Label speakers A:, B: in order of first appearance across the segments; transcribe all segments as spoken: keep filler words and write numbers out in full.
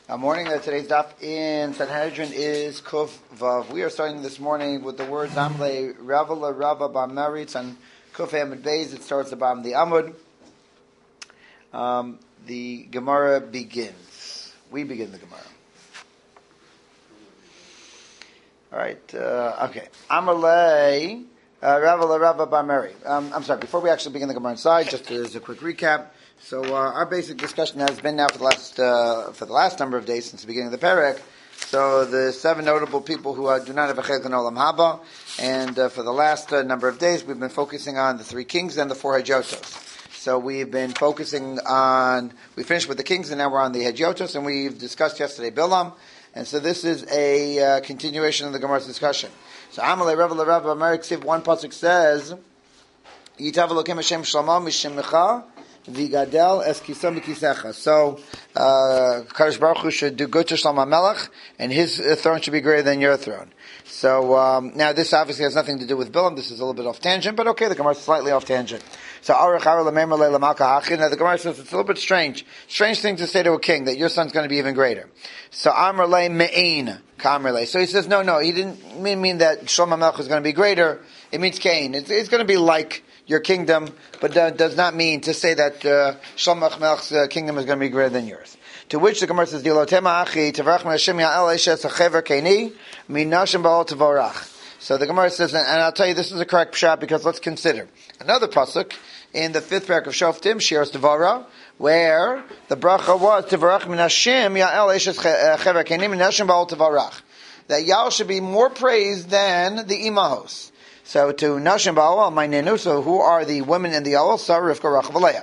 A: Uh, morning. Uh, today's daf in Sanhedrin is Kuf Vav. We are starting this morning with the words Amle Ravala Rava Bar Meritz and Kuf Amud Beis. It starts about the Amud. Um, the Gemara begins. We begin the Gemara. All right. Uh, okay. Amle Ravala Rava Bar Meritz. Um, I'm sorry. Before we actually begin the Gemara inside, just as a quick recap. So uh, our basic discussion has been now for the last uh, for the last number of days since the beginning of the Perek. So the seven notable people who uh, do not have a Chelek in Olam Haba, and uh, for the last uh, number of days we've been focusing on the three kings and the four Hedyotos. So we've been focusing on, we finished with the kings and now we're on the Hedyotos, and we've discussed yesterday Bilam, and so this is a uh, continuation of the Gemara's discussion. So Amalei Rav Rav Amerik one pasuk says, Yitav Elokim Hashem Shlomo Mishimcha Vigadel es kisam kisecha. So, uh, Kadosh Baruch Hu should do good to Shlomo Melech, and his uh, throne should be greater than your throne. So, um, now this obviously has nothing to do with Bilam. This is a little bit off tangent, but okay, the Gemara is slightly off tangent. So, Arach Ara Lamemer Le Lamalka Hachin. Now the Gemara says it's a little bit strange, strange thing to say to a king that your son's going to be even greater. So, Amr Le Me'in Kamr Le. So he says, no, no, he didn't mean, mean that Shlomo Melech is going to be greater. It means Cain. It's, it's going to be like your kingdom, but that does not mean to say that uh, Shlomo Melech's uh, kingdom is going to be greater than yours. To which the Gemara says, "Dilotema achi tavarach me'Hashem ya'el eshes hachever keini minashim ba'ol tavarach." So the Gemara says, and I'll tell you this is a correct pshat because let's consider another pasuk in the fifth parak of Shoftim, Shiras Devara, where the bracha was tavarach minashim ya'el eshes hachever keini minashim ba'ol tavarach. That Ya'el should be more praised than the imahos. So to Nashim Ba'al, my Nenu, so who are the women in the Awal? Sarah, Rivka, Rachel, Leah.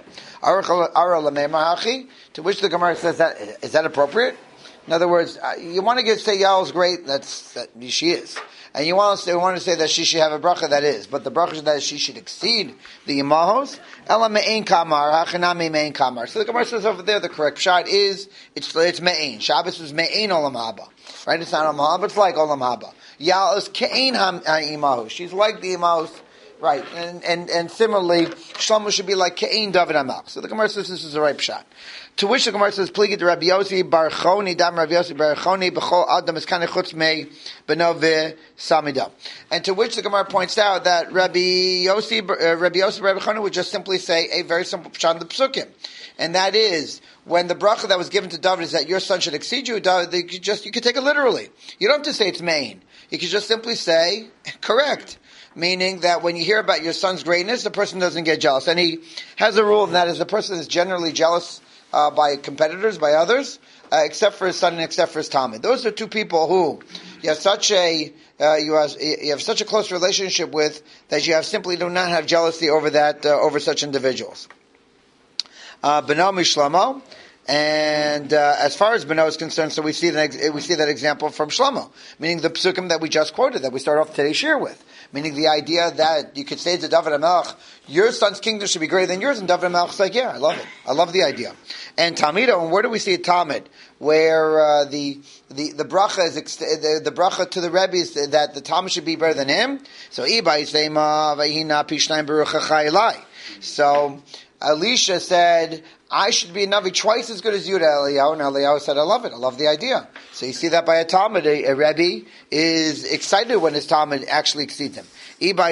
A: Ara Lamema Hachi, to which the Gemara says that, is that appropriate? In other words, you want to get, say Ya'al's great, that's, that she is. And you want to say, you want to say that she should have a bracha, that is. But the bracha is that she should exceed the Imahos. Ela Me'ein Kamar, Hachanami Me'ein Kamar. So the Gemara says over there, the correct shot is, it's, it's Me'ein. Shabbos is Me'ein Olam Haba. Right? It's not Olam Haba, it's like Olam Haba. Ya'al is Ke'ein ha'imahos. She's like the imahos, right? And and and similarly, Shlomo should be like Ke'ein David HaMelech. So the Gemara says this is the right shot. To which the Gemara says, "Pligid Rabbi Yossi Bar Choni Dam Rabbi Yossi Bar Choni B'chol Adam is Kanei Chutz Mei Beno V'Samida." And to which the Gemara points out that Rabbi Yossi uh, Rabbi Yossi Bar Choni would just simply say a very simple pshat in the psukim, and that is, when the bracha that was given to David is that your son should exceed you, David, you could just you could take it literally. You don't have to say it's main. You could just simply say correct, meaning that when you hear about your son's greatness, the person doesn't get jealous. And he has a rule, and that is the person is generally jealous uh, by competitors, by others, uh, except for his son and except for his Talmud. Those are two people who you have such a uh, you have you have such a close relationship with that you have simply do not have jealousy over that uh, over such individuals. Uh, Beno Mishlomo, and uh, as far as Beno is concerned, so we see that we see that example from Shlomo, meaning the psukim that we just quoted, that we start off today's shir with, meaning the idea that you could say to David HaMelech, your son's kingdom should be greater than yours, and David HaMelech's like, yeah, I love it, I love the idea. And Talmido, and where do we see it Talmud, where uh, the the the bracha is ex- the, the bracha to the Rebbe is that the Talmud should be better than him. So Ibai Zema Vayina Pishnaim Baruch Chayilai. So Elisha said, I should be a Navi twice as good as you to Eliyahu. And Eliyahu said, I love it. I love the idea. So you see that by a Talmud, a, a Rebbe is excited when his Talmud actually exceeds him. Or when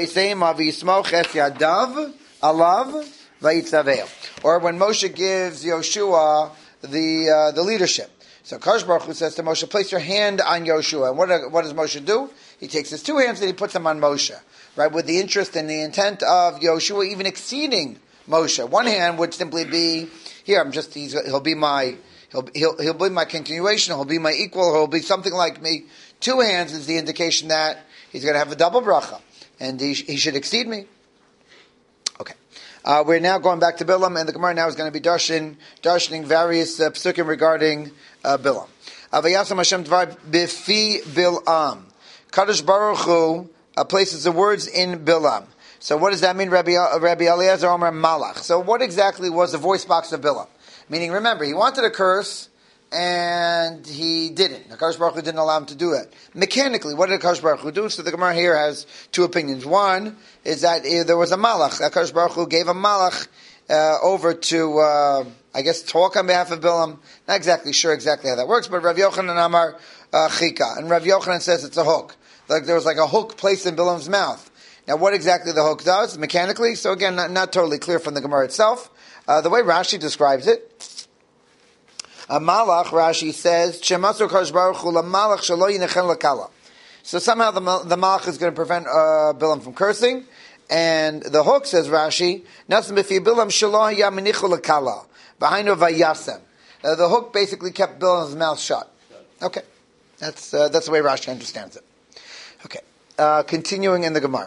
A: Moshe gives Yoshua the uh, the leadership. So Kadosh Baruch Hu says to Moshe, place your hand on Yoshua. And what, what does Moshe do? He takes his two hands and he puts them on Moshe. Right, with the interest and the intent of Yoshua even exceeding Moshe. One hand would simply be, here, I'm just, he's, he'll be my, he'll, he'll, he'll be my continuation, he'll be my equal, he'll be something like me. Two hands is the indication that he's going to have a double bracha, and he, he should exceed me. Okay. Uh, we're now going back to Bilam, and the Gemara now is going to be darshan, darshaning various uh, psukim regarding uh, Bilam. Avayasam Hashem dvar b'fi Bilam. Kadosh Baruch Hu uh, places the words in Bilam. So what does that mean, Rabbi, Rabbi Eliezer Omer Malach? So what exactly was the voice box of Bilam? Meaning, remember, he wanted to curse, and he didn't. HaKadosh Baruch Hu didn't allow him to do it. Mechanically, what did HaKadosh Baruch Hu do? So the Gemara here has two opinions. One is that there was a Malach. HaKadosh Baruch Hu gave a Malach uh, over to, uh, I guess, talk on behalf of Bilam. Not exactly sure exactly how that works, but Rav Yochanan Amar uh, Chika. And Rav Yochanan says it's a hook. Like there was like a hook placed in Bilam's mouth. Now, what exactly the hook does mechanically? So again, not, not totally clear from the Gemara itself. Uh, the way Rashi describes it, a malach, Rashi says, "Shemasu Kadosh Baruch Hu lamalach shelo yinechen lakala." So somehow the, the malach is going to prevent uh, Bilam from cursing, and the hook, says Rashi, "Nasim b'fi Bilam shelo yaminichu lakala v'hainu vayasem." Uh, the hook basically kept Bilam's mouth shut. Okay, that's uh, that's the way Rashi understands it. Okay, uh, continuing in the Gemara.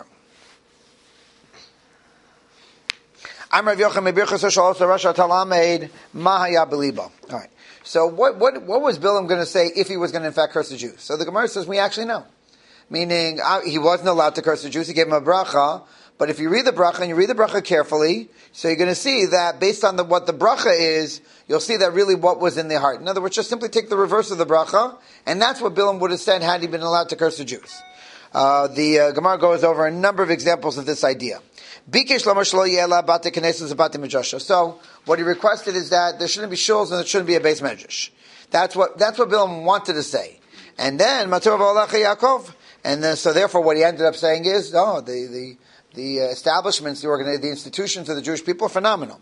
A: I'm Rav Yochanan Mebirchas Shalosh Rasha Talamed Mahaya Beliba. All right. So what what what was Bilam going to say if he was going to in fact curse the Jews? So the Gemara says we actually know, meaning uh, he wasn't allowed to curse the Jews. He gave him a bracha, but if you read the bracha and you read the bracha carefully, so you're going to see that based on the, what the bracha is, you'll see that really what was in the heart. In other words, just simply take the reverse of the bracha, and that's what Bilam would have said had he been allowed to curse the Jews. Uh, the uh, Gemara goes over a number of examples of this idea. So what he requested is that there shouldn't be shuls and there shouldn't be a base medrash. That's what that's what Bilam wanted to say. And then Yaakov, and then so therefore what he ended up saying is, oh, the the the establishments, the organ, the institutions of the Jewish people are phenomenal.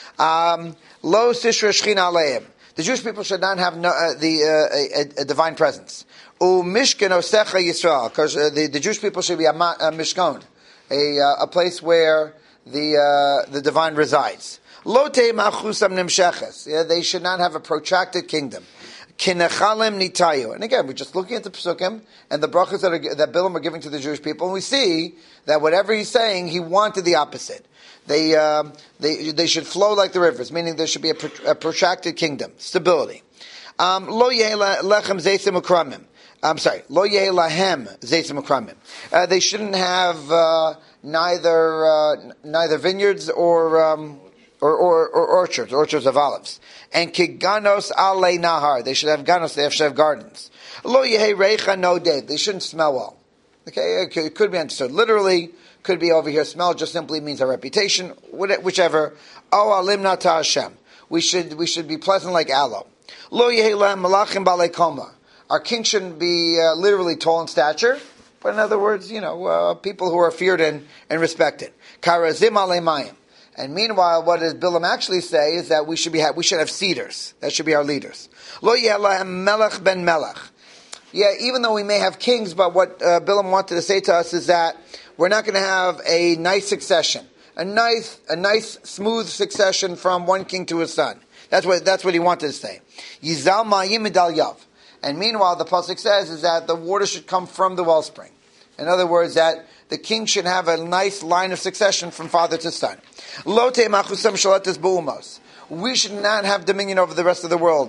A: Um, Lo sishra shchina aleim. The Jewish people should not have no, uh, the uh, a, a divine presence. U mishkan osecha Yisrael, because the the Jewish people should be a, a mishkan. A, uh, a place where the uh, the divine resides. Lote machusam nimsheches. Yeah, they should not have a protracted kingdom. Kinechalem nitayu. And again, we're just looking at the psukim and the brachas that, are, that Bilam are giving to the Jewish people, and we see that whatever he's saying, he wanted the opposite. They uh, they they should flow like the rivers, meaning there should be a, pro- a protracted kingdom, stability. Um, Lo yeh lechem zeisim ukramim. I'm sorry. Lo yeh lahem zeisim ukramim. They shouldn't have uh, neither uh, neither vineyards or, um, or, or or orchards, orchards of olives. And kiganos ale nahar. They should have ganos. They should have gardens. Lo yeh reicha no date. They shouldn't smell well. Okay, it could be understood literally. Could be over here. Smell just simply means our reputation. Whichever. Oh alimna ta Hashem. We should we should be pleasant like aloe. Lo yeh lahem malachim balei koma. Our king shouldn't be uh, literally tall in stature, but in other words, you know, uh, people who are feared and, and respected. Karazim alemayim. And meanwhile, what does Bilam actually say is that we should be ha- we should have cedars. That should be our leaders. Lo yelahem melech ben melech. Yeah, even though we may have kings, but what uh, Bilam wanted to say to us is that we're not going to have a nice succession, a nice, a nice, smooth succession from one king to his son. That's what that's what he wanted to say. Yizal ma'im midal yav. And meanwhile, the pasuk says is that the water should come from the wellspring. In other words, that the king should have a nice line of succession from father to son. Lote machusam shalatis bu'umos. We should not have dominion over the rest of the world.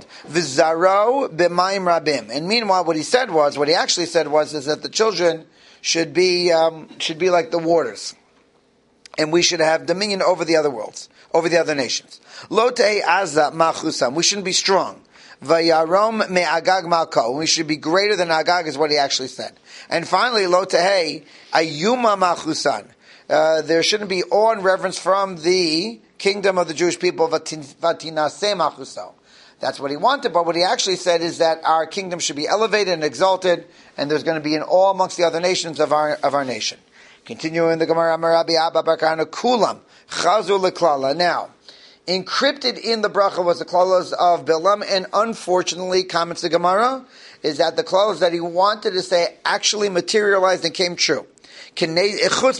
A: V'zaro b'mayim rabim. And meanwhile, what he said was, what he actually said was, is that the children should be um, should be like the waters, and we should have dominion over the other worlds, over the other nations. Lote aza machusam. We shouldn't be strong. Vayarom me Agag malko. We should be greater than Agag, is what he actually said. And finally, lo tehei ayuma machusan. Uh, there shouldn't be awe and reverence from the kingdom of the Jewish people. Vatinase machuso. That's what he wanted, but what he actually said is that our kingdom should be elevated and exalted, and there's going to be an awe amongst the other nations of our of our nation. Continuing the Gemara, Rabbi Abba Barkana Kulam Chazu Leklala. Now, encrypted in the bracha was the klalos of Bilam, and unfortunately, comments the Gemara, is that the klalos that he wanted to say actually materialized and came true. With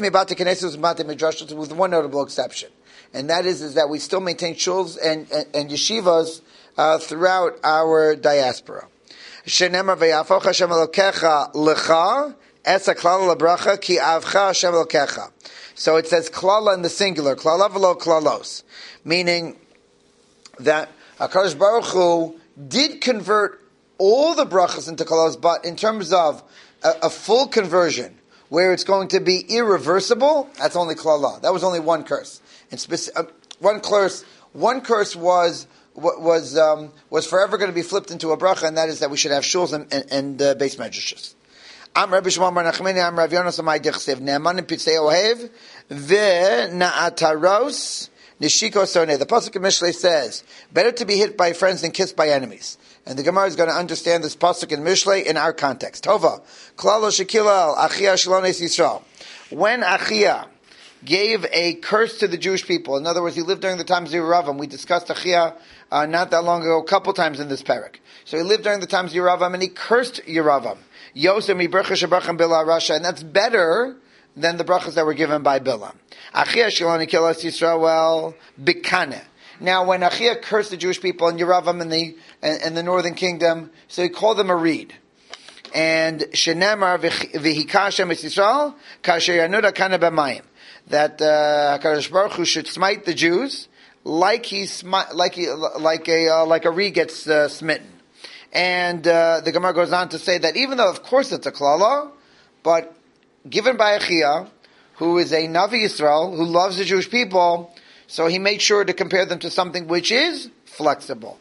A: one notable exception, and that is, is that we still maintain shuls and, and, and yeshivas uh, throughout our diaspora. Shenemar ve'yafoch Hashem Elokecha lecha es haklala lebracha ki avcha Hashem Elokecha. So it says klala in the singular, klala v'lo klalos, meaning that HaKadosh Baruch Hu did convert all the brachas into klalos, but in terms of a, a full conversion, where it's going to be irreversible, that's only klala. That was only one curse. And speci- uh, one curse, one curse was was um, was forever going to be flipped into a bracha, and that is that we should have shuls and, and, and uh, base medrashes. I'm Rabbi Shmuel Bar Nachmani. I'm Rav Yonas Amai Dichsev Ne'aman Pitzei Ohev VeNa'ataros Nishiko Sone. The Pasuk in Mishlei says, better to be hit by friends than kissed by enemies. And the Gemara is going to understand this Pasuk in Mishlei in our context. Tova. Klalo Shekilal, Achia Shalones Yisrael. When Achia gave a curse to the Jewish people, in other words, he lived during the times of Yeravam. We discussed Achia uh, not that long ago, a couple times in this parak. So he lived during the times of Yeravam, and he cursed Yeravam. Yosem Ibercha Shabacham Bila Rasha, and that's better than the brachas that were given by Bilam. Achia Shiloni Kilas Yisrael Bikane. Now, when Achia cursed the Jewish people in Yeravam in the in, in the northern kingdom, so he called them a reed. And Shenemar V'Hikashem Yisrael Kasher Yanuda Kana B'Mayim. That uh, HaKadosh Baruch Hu should smite the Jews like he smi- like he, like a uh, like a reed gets uh, smitten. And uh, the Gemara goes on to say that even though, of course, it's a klala, but given by Achia, who is a Navi Yisrael, who loves the Jewish people, so he made sure to compare them to something which is flexible.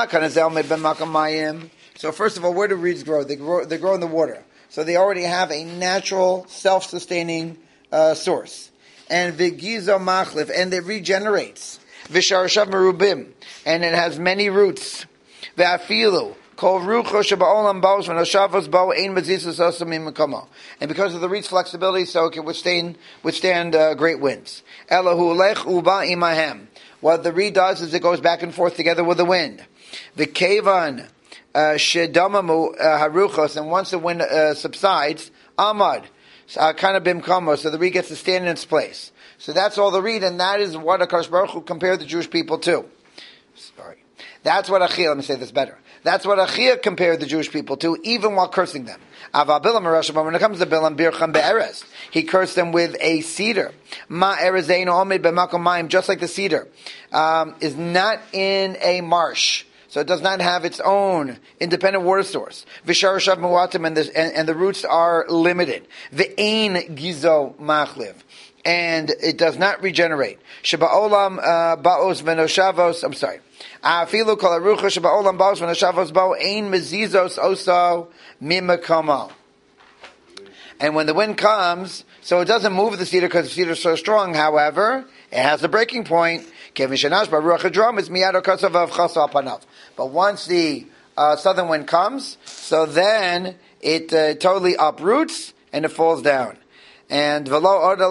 A: So first of all, where do reeds grow? They grow, they grow in the water. So they already have a natural, self-sustaining uh, source. And v'gizo machlif, and it regenerates. V'sharashav merubim, and it has many roots. V'afilu, and because of the reed's flexibility, so it can withstand withstand uh, great winds. What the reed does is it goes back and forth together with the wind. The kevan shedamamu haruchos, and once the wind uh, subsides, amad kind of bimkamo, so the reed gets to stand in its place. So that's all the reed, and that is what HaKadosh Baruch Hu compared the Jewish people to. Sorry, that's what Achia. Let me say this better. That's what Achia compared the Jewish people to, even while cursing them. When it comes to Bilam, Bircham be'eres, he cursed them with a cedar. Ma erezeinu omid b'makom mayim, just like the cedar, um, is not in a marsh. So it does not have its own independent water source. V'sharashav muatim, and the, and, and the roots are limited. V'ein gizo machliv, and it does not regenerate. Sheba'olam uh, ba'os v'noshavos, I'm sorry. Afilu kol arucha sheba'olam ba'os v'noshavos ba'o ein mezizos oso mimakomo. And when the wind comes, so it doesn't move the cedar because the cedar is so strong, however, it has a breaking point. But once the uh, southern wind comes, so then it uh, totally uproots and it falls down. And and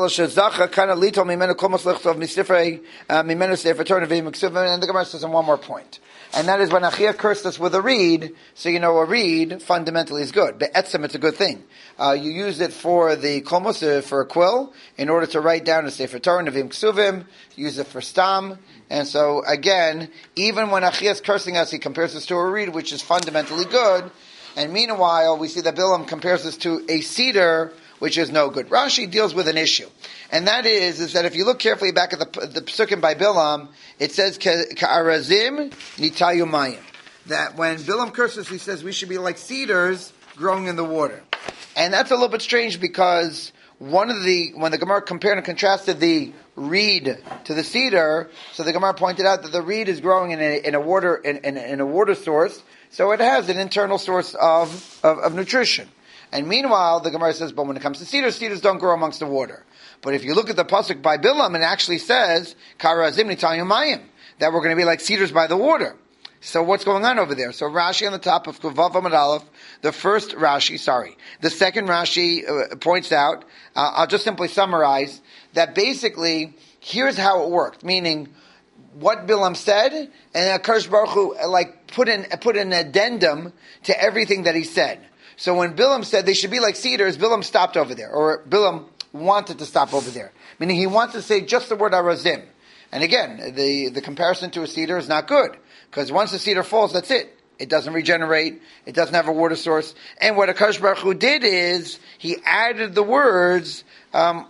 A: the Gemara says in one more point. And that is when Achia cursed us with a reed, so you know a reed fundamentally is good. Be'etzem, it's a good thing. Uh, you use it for the kolmos, uh, for a quill, in order to write down a Sefer Torah, Nevim Ksuvim, use it for stam. And so again, even when Achia is cursing us, he compares us to a reed, which is fundamentally good. And meanwhile, we see that Bilam compares us to a cedar, which is no good. Rashi deals with an issue. And that is, is that if you look carefully back at the, the Psukim by Bilam, it says, Ka'arazim nitayu mayim. That when Bilam curses, he says we should be like cedars growing in the water. And that's a little bit strange because one of the, when the Gemara compared and contrasted the reed to the cedar, so the Gemara pointed out that the reed is growing in a, in a water, in, in, in a water source, so it has an internal source of, of, of nutrition. And meanwhile, the Gemara says, but when it comes to cedars, cedars don't grow amongst the water. But if you look at the pasuk by Bilam, it actually says, Karazim nitayu mayim, that we're going to be like cedars by the water. So what's going on over there? So Rashi on the top of Kuvav Amud Aleph, the first Rashi, sorry, the second Rashi uh, points out, uh, I'll just simply summarize, that basically, here's how it worked, meaning, what Bilam said, and HaKadosh Baruch Hu, like, put in, put an addendum to everything that he said. So when Bilam said they should be like cedars, Bilam stopped over there, or Bilam wanted to stop over there. Meaning he wanted to say just the word arazim. And again, the, the comparison to a cedar is not good, because once the cedar falls, that's it. It doesn't regenerate, it doesn't have a water source. And what HaKadosh Baruch Hu did is, he added the words, um,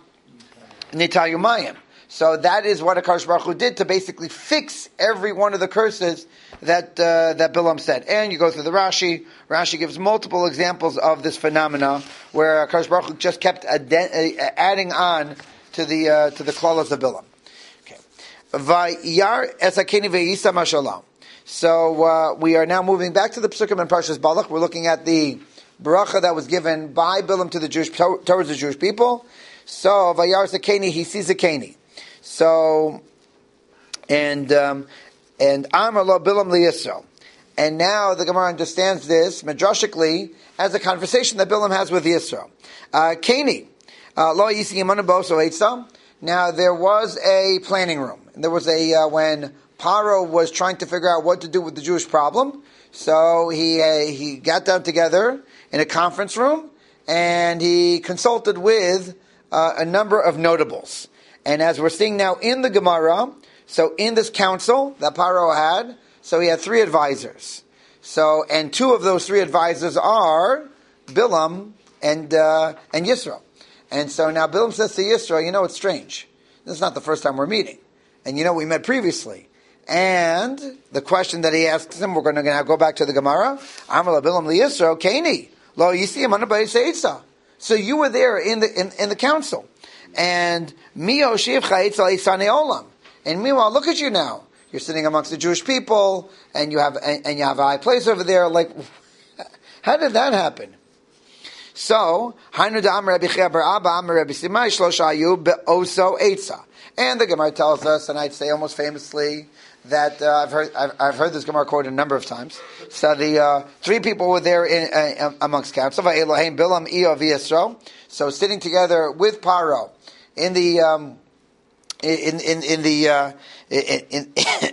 A: nitayu mayim. So that is what HaKadosh Baruch Hu did to basically fix every one of the curses that uh, that Bilam said. And you go through the Rashi. Rashi gives multiple examples of this phenomena where HaKadosh Baruch Hu just kept ad- adding on to the uh, to the klalos of Bilam. Okay. Vayar esakeni ve'isa mashallah. So uh, we are now moving back to the Psukim and Parshas Balak. We're looking at the bracha that was given by Bilam to the Jewish towards the Jewish people. So Vayar esakeni, he sees a keni. So And um, and Amar lo Bilam liyisrael. And now the Gemara understands this midrashically as a conversation that Bilam has with Yisro. Uh, Kani, lo yisi yimanu boso eitzah. Now there was a planning room. There was a uh, when Paro was trying to figure out what to do with the Jewish problem. So he uh, he got down together in a conference room and he consulted with uh, a number of notables. And as we're seeing now in the Gemara, so in this council that Paro had, so he had three advisors. So and two of those three advisors are Bilam and uh, and Yisro. And so now Bilam says to Yisro, you know, it's strange. This is not the first time we're meeting. And you know, we met previously. And the question that he asks him, we're going to now go back to the Gemara. Amar Bilam liyisro, Kani, lo yisiyam anabay seitza. So you were there in the in, in the council. And mio shiv chayitza isane olam. And meanwhile, look at you now. You're sitting amongst the Jewish people, and you have and, and you have a high place over there. Like, how did that happen? So, Hainu da Amar Rabbi Chia bar Abba Amar Rabbi Simai Shlosha Ayu be'oso eitza. And the Gemara tells us, and I'd say almost famously, that uh, I've heard I've, I've heard this Gemara quoted a number of times. So the uh, three people were there in, uh, amongst council. Elohim Bilam Iyov Yisro. So sitting together with Paro in the um, in in in the uh, in, in,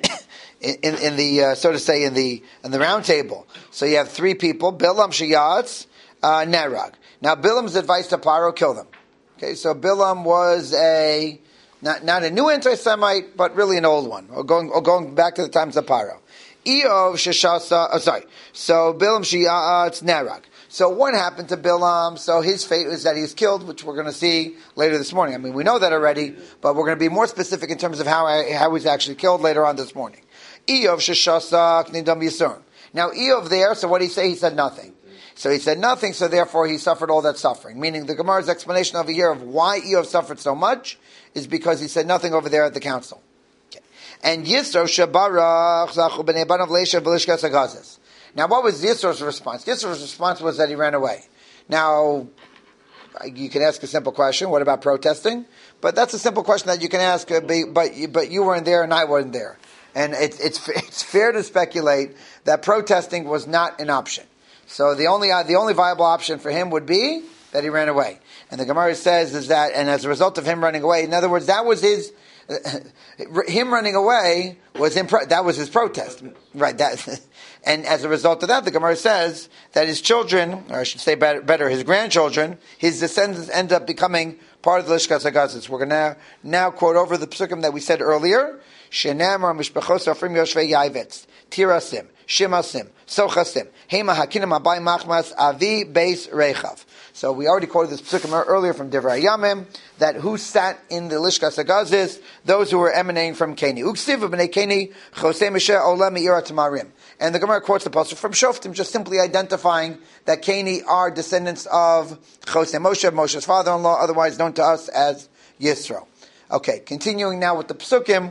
A: in in the uh, so to say in the in the round table. So you have three people. Bilam Shiyatz uh, Nerag. Now Bilam's advice to Paro: kill them. Okay, so Bilam was a Not, not a new anti-Semite, but really an old one, or going, or going back to the times of Paro. Eov Sheshasa, oh, sorry. So Bilam Shiyatz Nerag. So what happened to Bilam? So his fate is that he's killed, which we're going to see later this morning. I mean, we know that already, but we're going to be more specific in terms of how how he's actually killed later on this morning. Eov Sheshasa Knidam Yisur. Now Eov there, so what did he say? He said nothing. So he said nothing, so therefore he suffered all that suffering. Meaning the Gemara's explanation over here of why Eov suffered so much is because he said nothing over there at the council. Okay. And Yisro Shabarach Zachu b'nei banav leishav b'lishkas hagazes. Now what was Yisro's response? Yisro's response was that he ran away. Now, you can ask a simple question, what about protesting? But that's a simple question that you can ask, but but you weren't there and I wasn't there. And it's it's it's fair to speculate that protesting was not an option. So the only uh, the only viable option for him would be that he ran away. And the Gemara says is that, and as a result of him running away, in other words, that was his, uh, him running away was him, pro- that was his protest, right? That, and as a result of that, the Gemara says that his children, or I should say better, better his grandchildren, his descendants end up becoming part of the Lishkas HaGazis. We're going to now, now quote over the psukim that we said earlier. Shenamar mishpachos afrim yoshvei yavetz, tirasim, shimasim, sochasim, hema hakinam abai machmas avi beis rechav. So we already quoted this psukim earlier from Divrei Yamim, that who sat in the Lishkas HaGazis, those who were emanating from Keni. Uksiv b'nei Keni, chosei Mesheh olem me'ira tamarim. And the Gemara quotes the pasuk from Shoftim, just simply identifying that Keni are descendants of Chosei Moshe, Moshe's father-in-law, otherwise known to us as Yisro. Okay, continuing now with the psukim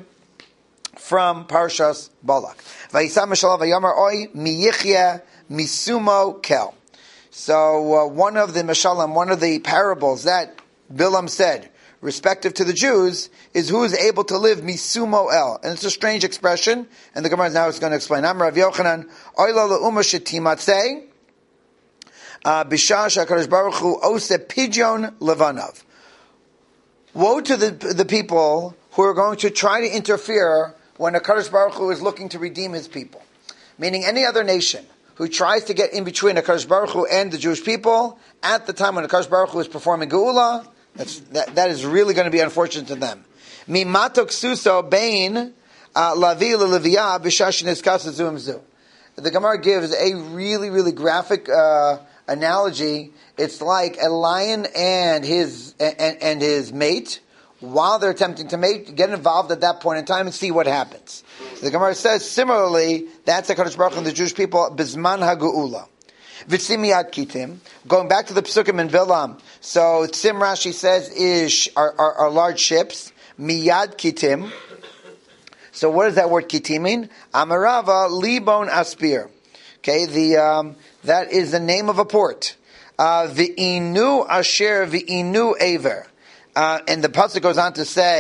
A: from Parshas Balak. Vayisam Meshalav vayamar oi miyichya misumo kel. So uh, one of the Meshalim, one of the parables that Bilam said, respective to the Jews, is who is able to live misumo el. And it's a strange expression, and the Gemara now is going to explain. Amar Rav Yochanan, oila le'uma shetimatzei, b'shah sha'akadosh baruch hu ose pidyon levanav. Woe to the the people who are going to try to interfere when HaKadosh Baruch Hu is looking to redeem his people. Meaning any other nation who tries to get in between HaKadosh Baruch Hu and the Jewish people at the time when HaKadosh Baruch Hu is performing Geula, that's, that, that is really going to be unfortunate to them. Mimatok suso bein lavi l'leviyah b'shashin iskas zum zu. The Gemara gives a really, really graphic uh, analogy. It's like a lion and his and, and his mate, while they're attempting to mate, get involved at that point in time and see what happens. So the Gemara says, similarly, that's HaKadosh Baruch Hu and the Jewish people, Bizman HaGeula. V'tzimiyat kitim. Going back to the Psukim in Bilam, so Tzim Rashi says, is are, are, are large ships. Miyad kitim. So what does that word kitim mean? Amarava libon aspir. Okay, the um, that is the name of a port. Uh, V'inu asher v'inu aver. Uh, and the pasuk goes on to say,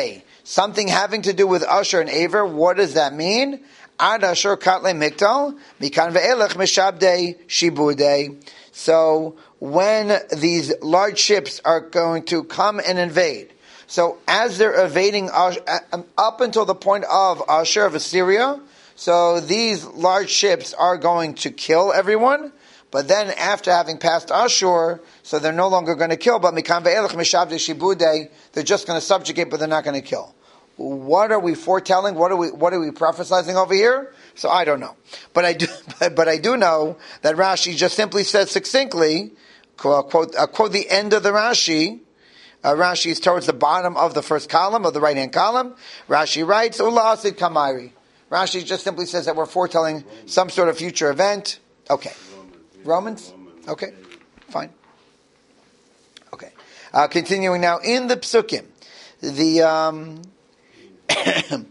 A: something having to do with Asher and Aver. What does that mean? Ad Asher Katle Miktal, Mikan Ve'elech Meshabdei Shibudei. So when these large ships are going to come and invade, so as they're evading up until the point of Asher of Assyria, so these large ships are going to kill everyone, but then after having passed Ashur, so they're no longer going to kill, but Mikan Ve'elech Meshabdei Shibudei, they're just going to subjugate, but they're not going to kill. What are we foretelling? What are we what are we prophesizing over here? So I don't know, but I do but I do know that Rashi just simply says succinctly, quote uh, quote the end of the Rashi. Uh, Rashi is towards the bottom of the first column of the right hand columm. Rashi writes, "Ula asid kamari." Rashi just simply says that we're foretelling some sort of future event. Okay, Romans. Okay, fine. Okay, uh, continuing now in the Psukim, the. Um, so,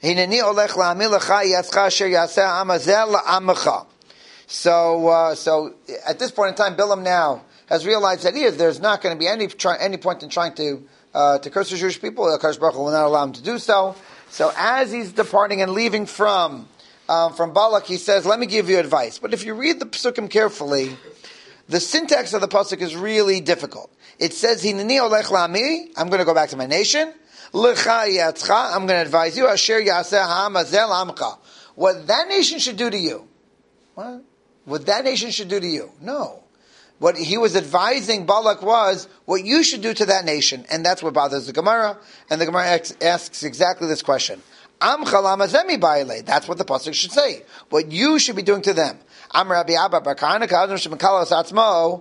A: uh, so at this point in time, Bilam now has realized that he is, there's not going to be any try, any point in trying to uh, to curse the Jewish people. Akash Baruch Hu will not allow him to do so. So, as he's departing and leaving from um, from Balak, he says, "Let me give you advice." But if you read the Psukim carefully, the syntax of the pasuk is really difficult. It says, "Hineni olech la'ami." I'm going to go back to my nation. I'm going to advise you. Asher yaseh ha'amazel amcha. What that nation should do to you. What? What that nation should do to you. No. What he was advising Balak was what you should do to that nation. And that's what bothers the Gemara. And the Gemara asks exactly this question. Amcha lamazemi ba'ilei. That's what the pasuk should say. What you should be doing to them. Am Rabbi Abba Barkana ka'adam shemekalos atzmo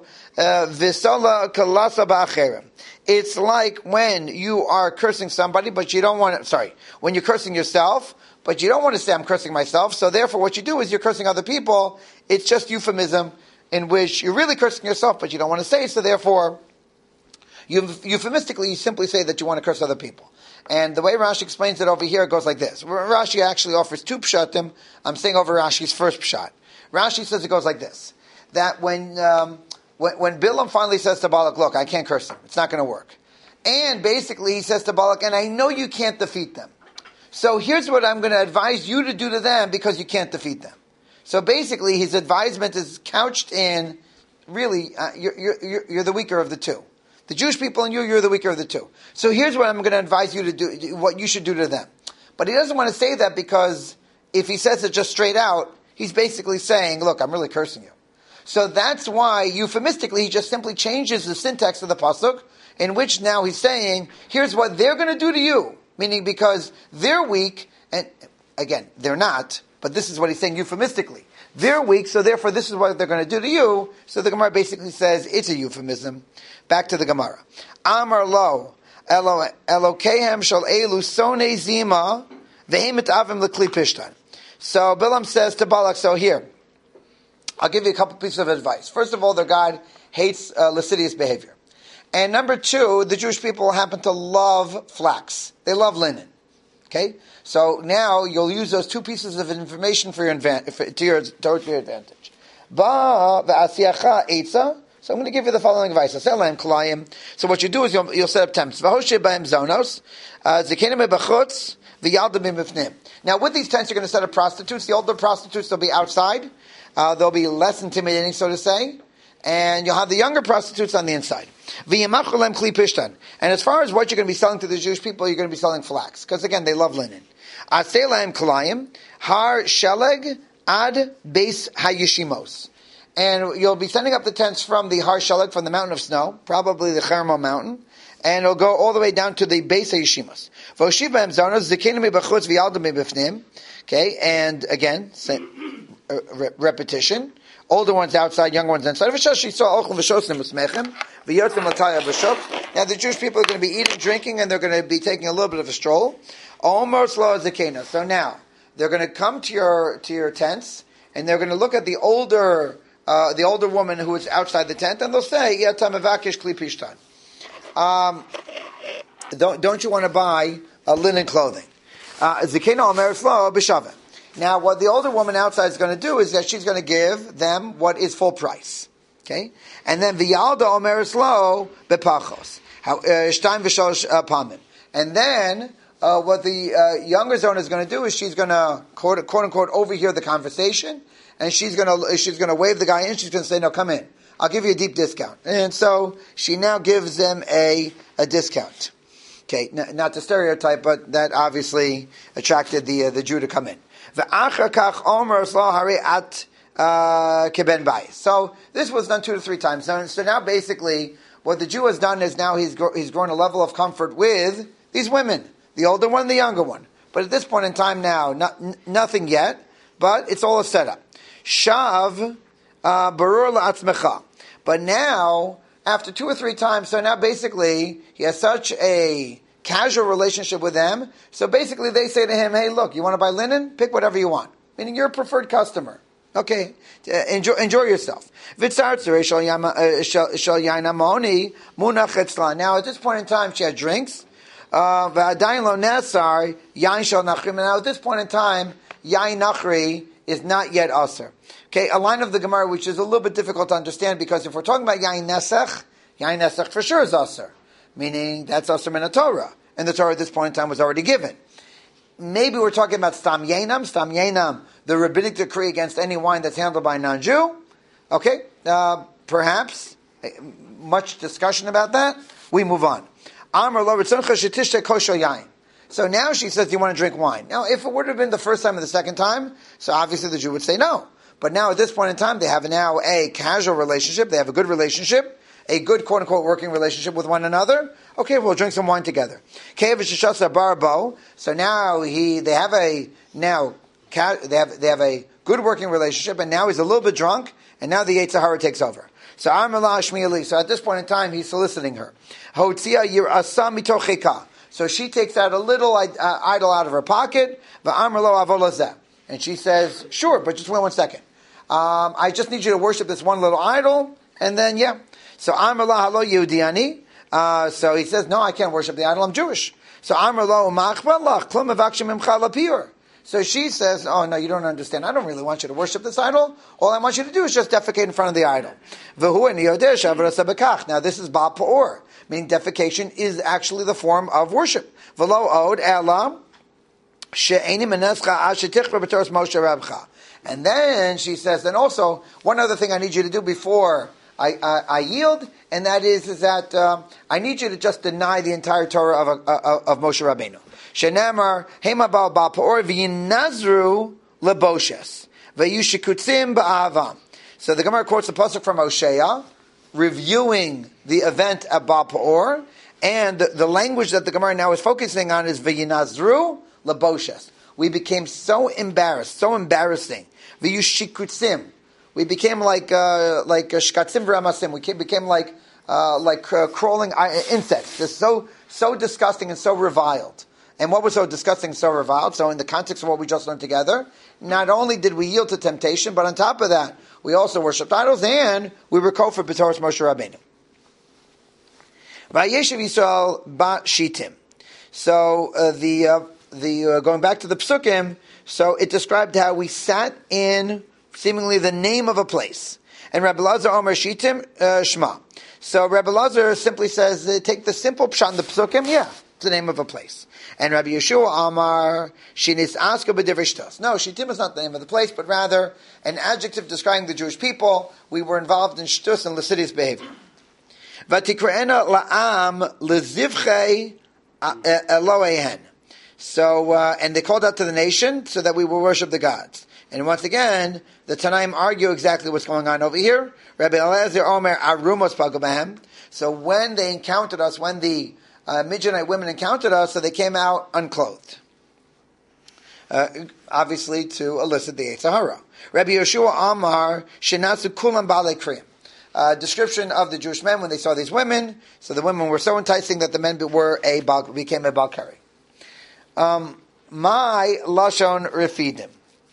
A: v'sola kalasa ba'acherem. It's like when you are cursing somebody, but you don't want to, sorry, when you're cursing yourself, but you don't want to say I'm cursing myself, so therefore what you do is you're cursing other people. It's just euphemism in which you're really cursing yourself, but you don't want to say it, so therefore, euphemistically, you simply say that you want to curse other people. And the way Rashi explains it over here, it goes like this. Rashi actually offers two pshatim. I'm saying over Rashi's first pshat. Rashi says it goes like this, that when... Um, When, when Bilam finally says to Balak, look, I can't curse them. It's not going to work. And basically he says to Balak, and I know you can't defeat them. So here's what I'm going to advise you to do to them because you can't defeat them. So basically his advisement is couched in, really, uh, you're, you're, you're the weaker of the two. The Jewish people and you, you're the weaker of the two. So here's what I'm going to advise you to do, what you should do to them. But he doesn't want to say that because if he says it just straight out, he's basically saying, look, I'm really cursing you. So that's why, euphemistically, he just simply changes the syntax of the pasuk, in which now he's saying, here's what they're going to do to you. Meaning because they're weak, and again, they're not, but this is what he's saying euphemistically. They're weak, so therefore this is what they're going to do to you. So the Gemara basically says, it's a euphemism. Back to the Gemara. Amar lo, Elokehem shal elu sone zima, vehemet avim lekli pishtan. So Bilam says to Balak, so here, I'll give you a couple pieces of advice. First of all, their God hates uh, lascivious behavior. And number two, the Jewish people happen to love flax. They love linen. Okay? So now you'll use those two pieces of information for your advan- to your, to your advantage. Ba v'asiacha eitza. So I'm going to give you the following advice. So what you do is you'll, you'll set up tents. V'hoshe b'hem zonos. Zekenim b'chutz. V'yaldim b'fnim. Now with these tents, you're going to set up prostitutes. The older prostitutes, they'll be outside. Uh, they'll be less intimidating, so to say. And you'll have the younger prostitutes on the inside. And as far as what you're going to be selling to the Jewish people, you're going to be selling flax. Because again, they love linen. Har sheleg ad beis hayishimos. And you'll be sending up the tents from the Har Sheleg, from the mountain of snow, probably the Hermon mountain. And it'll go all the way down to the Beis HaYishimos. Okay, and again, same, uh, re- repetition. Older ones outside, younger ones inside. Now the Jewish people are going to be eating, drinking, and they're going to be taking a little bit of a stroll. So now, they're going to come to your to your tents, and they're going to look at the older uh, the older woman who is outside the tent, and they'll say, um, don't, don't you want to buy uh, linen clothing? Uh, now, what the older woman outside is going to do is that she's going to give them what is full price. Okay? And then v'yalda omeres lo bepachos. Shtaim v'shalosh pamim. And then, uh, what the uh, younger zone is going to do is she's going to quote, quote unquote overhear the conversation, and she's going to she's going to wave the guy in. She's going to say, "No, come in. I'll give you a deep discount." And so she now gives them a a discount. Okay, n- not the stereotype, but that obviously attracted the uh, the Jew to come in. So this was done two to three times. So, so now basically what the Jew has done is now he's gro- he's grown a level of comfort with these women, the older one, the younger one. But at this point in time now, not, n- nothing yet, but it's all a setup. Shav barur la'atzmecha. But now, after two or three times, so now basically he has such a casual relationship with them. So basically they say to him, "Hey, look, you want to buy linen? Pick whatever you want." Meaning you're a preferred customer. Okay, uh, enjoy, enjoy yourself. Now at this point in time, she had drinks. Uh, now at this point in time, yain nachri is not yet aser. Okay, a line of the Gemara which is a little bit difficult to understand, because if we're talking about yain nesach, yain nesach for sure is aser, meaning that's aser min Torah, and the Torah at this point in time was already given. Maybe we're talking about stam yainam, stam yainam, the rabbinic decree against any wine that's handled by a non-Jew. Okay, uh, perhaps. Much discussion about that. We move on. So now she says, "Do you want to drink wine?" Now, if it would have been the first time or the second time, so obviously the Jew would say no. But now at this point in time, they have now a casual relationship. They have a good relationship, a good quote-unquote working relationship with one another. Okay, we'll drink some wine together. So now he, they have a now they have they have a good working relationship, and now he's a little bit drunk, and now the Yetzer Hara takes over. So So at this point in time, he's soliciting her. So she takes out a little uh, idol out of her pocket, and she says, "Sure, but just wait one second. Um, I just need you to worship this one little idol, and then yeah." So Amrullah halo Yehudiani. Uh, so he says, "No, I can't worship the idol. I'm Jewish." So Amrullah umachbalach klum avakshim imcha lapir. So she says, "Oh no, you don't understand. I don't really want you to worship this idol. All I want you to do is just defecate in front of the idol." Now this is Baal Peor, meaning defecation is actually the form of worship. V'lo od ela she'eni menescha ashetichra b'toras Moshe Rabcha. And then she says, and also one other thing I need you to do before I, I, I yield, and that is, is that uh, I need you to just deny the entire Torah of, uh, of Moshe Rabbeinu. Shenamar hema bal bal peor v'yinazru leboshes v'yushikutzim ba'avam. So the Gemara quotes the pasuk from Hosea, reviewing the event at Baal Peor, and the, the language that the Gemara now is focusing on is v'yinazru leboshes. We became so embarrassed, so embarrassing. V'yushikutzim. We became like uh, like uh, shkatzim v'ramasim. We came, became like uh, like uh, crawling insects. Just so so disgusting and so reviled. And what was so disgusting and so reviled? So in the context of what we just learned together, not only did we yield to temptation, but on top of that, we also worshipped idols, and we were kofar b'toras Moshe Rabbeinu. Vayeshev Yisrael ba shitim. So uh, the uh, the uh, going back to the psukim, so it described how we sat in seemingly the name of a place. And Rabbi Lazar Omer Shitim uh, Shema. So Rabbi Lazar simply says, uh, take the simple pshat in the psukim, yeah, it's the name of a place. And Rabbi Yeshua Amar Shinis Aska B'divrishtos. No, Shitim is not the name of the place, but rather an adjective describing the Jewish people. We were involved in shtus and lascivious behavior. Vatikra'ena la'am lezivchei Elohehen. So, uh, and they called out to the nation so that we will worship the gods. And once again, the Tanaim argue exactly what's going on over here. Rabbi Eliezer Omer Arumos Pagabahem. So when they encountered us, when the uh, Midianite women encountered us, so they came out unclothed. Uh, obviously to elicit the Yetzer Hara. Rabbi Yeshua Amar Shenatsu Kulam Baalei Kriyim. Uh, description of the Jewish men when they saw these women. So the women were so enticing that the men were a became a Balkari. Um, my Lashon Refidim.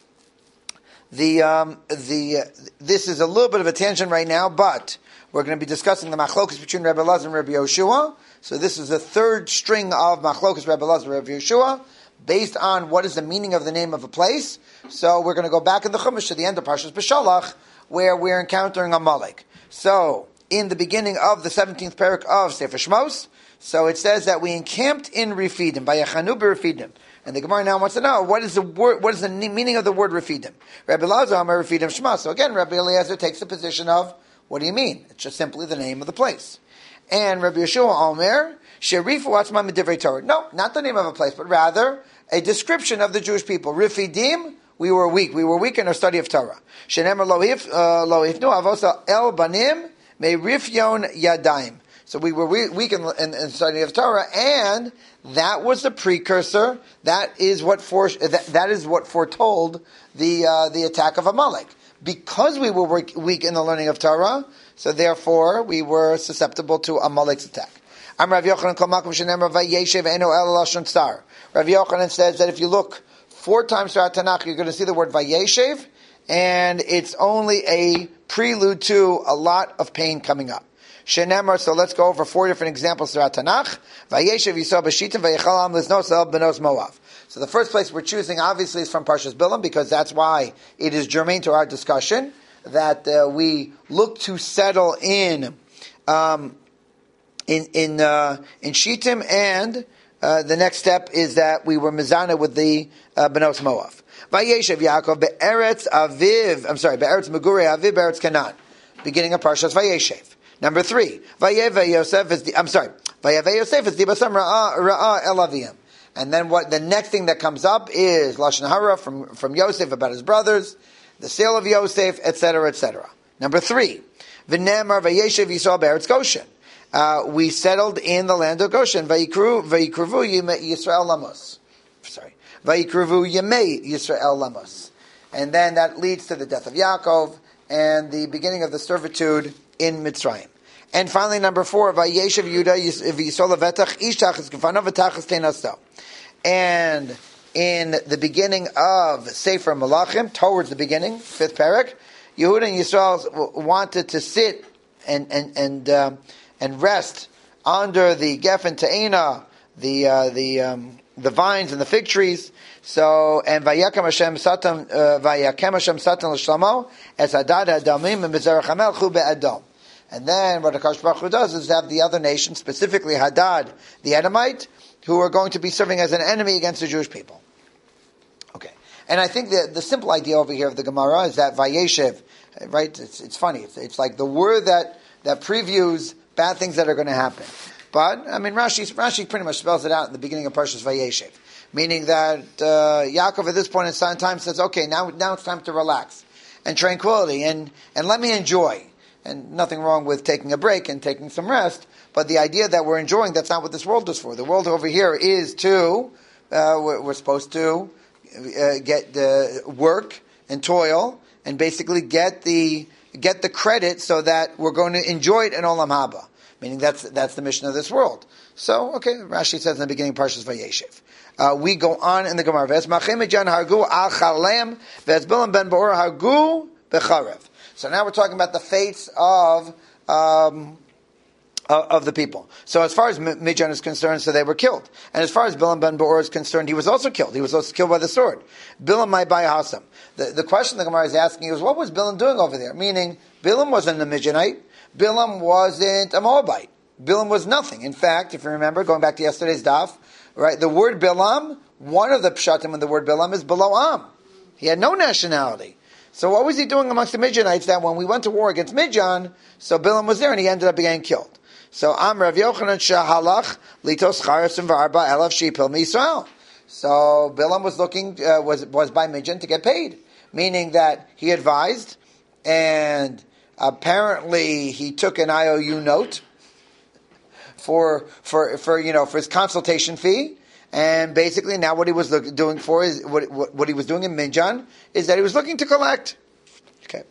A: The um, the uh, this is a little bit of a tangent right now, but we're going to be discussing the machlokas between Rabbi Elazar and Rabbi Yoshua. So this is the third string of machlokas Rabbi Elazar and Rabbi Yoshua, based on what is the meaning of the name of a place. So we're going to go back in the Chumash to the end of Parshas B'Shalach, where we're encountering Amalek. So in the beginning of the seventeenth parak of Sefer Shmos, So it says that we encamped in Refidim, by Yachanu b'Refidim. And the Gemara now wants to know, what is the word, what is the meaning of the word Refidim? Rabbi Elazar Amar Refidim Shema. So again, Rabbi Eliezer takes the position of, what do you mean? It's just simply the name of the place. And Rabbi Yeshua Omer, Sherifu Atzma Midivrei Torah. No, not the name of a place, but rather a description of the Jewish people. Refidim, we were weak. We were weak in our study of Torah. Shenemer lo ifnu avosa el banim me rifyon yadaim. So we were weak in, in, in study of Torah, and that was the precursor. That is what for, that, that is what foretold the uh, the attack of Amalek. Because we were weak in the learning of Torah, so therefore we were susceptible to Amalek's attack. I'm Rav Yochanan Kol Makom Shenemar Vayeshev Eno El Lashon Star. Rav Yochanan says that if you look four times throughout Tanakh, you're going to see the word Vayeshev, and it's only a prelude to a lot of pain coming up. Shenemar, so let's go over four different examples throughout Tanakh. Vayeshev Yisrael B'Shitim Vayechal Am Liznos El Benos Moav. So the first place we're choosing, obviously, is from Parshas Bilam, because that's why it is germane to our discussion, that uh, we look to settle in um, in in uh, in Shittim, and uh, the next step is that we were mizana with the uh, Benos Moav. Vayeshev Yaakov be'eretz Aviv, I'm sorry, be'eretz Megurei Aviv be'eretz Canaan, beginning of Parshas Vayeshev. Number three, Vayeve Yosef is the, I'm sorry, Vayeve Yosef is the Basam Ra'ah Ra'ah El Aviyam. And then what? The next thing that comes up is Lashon Hara from from Yosef about his brothers, the sale of Yosef, et cetera, et cetera. Number three, V'nemar Vayeshev Yisrael be'eretz Goshen. Uh, we settled in the land of Goshen. Vayikru Vayikruvu Yisrael Lamos. Sorry, Vayikruvu Yemei Yisrael Lamos. And then that leads to the death of Yaakov and the beginning of the servitude in Mitzrayim. And finally, number four, Vayeshev Yudah Yisrael Levetach Ishtach Eskefanav V'tachas Teinasto. And in the beginning of Sefer Malachim, towards the beginning, fifth parak, Yehuda and Yisrael wanted to sit and and and um, and rest under the Geffen Te'ena, the uh, the um, the vines and the fig trees. So and Vayakem Hashem Satan Vayakem Hashem Satan l'Shlomo as Hadad Adamim and Bezerach Hamelchu be'Adam. And then what Akash Baruch Hu does is have the other nation, specifically Hadad, the Edomite, who are going to be serving as an enemy against the Jewish people. Okay. And I think the, the simple idea over here of the Gemara is that Vayeshev, right, it's, it's funny. It's, it's like the word that, that previews bad things that are going to happen. But, I mean, Rashi, Rashi pretty much spells it out in the beginning of Parshas Vayeshev. Meaning that uh, Yaakov at this point in time says, okay, now, now it's time to relax. And tranquility, and, and let me enjoy. And nothing wrong with taking a break and taking some rest, but the idea that we're enjoying, that's not what this world is for. The world over here is to, uh, we're, we're supposed to uh, get the work and toil and basically get the get the credit so that we're going to enjoy it in Olam Haba. Meaning that's that's the mission of this world. So, okay, Rashi says in the beginning, Parshas Vayeshev. Uh, we go on in the Gemara. V'es Machimijan hargu al chalem, v'es Bilam ben Beor hargu becharev. So now we're talking about the fates of um, of the people. So as far as Midian is concerned, so they were killed. And as far as Bilam ben Beor is concerned, he was also killed. He was also killed by the sword. Bilam might buy Hasam. The, the question the Gemara is asking is, what was Bilam doing over there? Meaning, Bilam wasn't a Midianite. Bilam wasn't a Moabite. Bilam was nothing. In fact, if you remember, going back to yesterday's daf, right, the word Bilam, one of the pshatim in the word Bilam is Biloam. He had no nationality. So what was he doing amongst the Midianites that when we went to war against Midian, so Bilam was there and he ended up getting killed. So Am Rav Yochanan Shahalach Litos Charasim V'Arba Elav Shipil Miyisrael. So Bilam was looking, uh, was was by Midian to get paid. Meaning that he advised, and apparently he took an I O U note for, for, for, you know, for his consultation fee. And basically, now what he was look, doing for is what, what what he was doing in Midian is that he was looking to collect. Okay.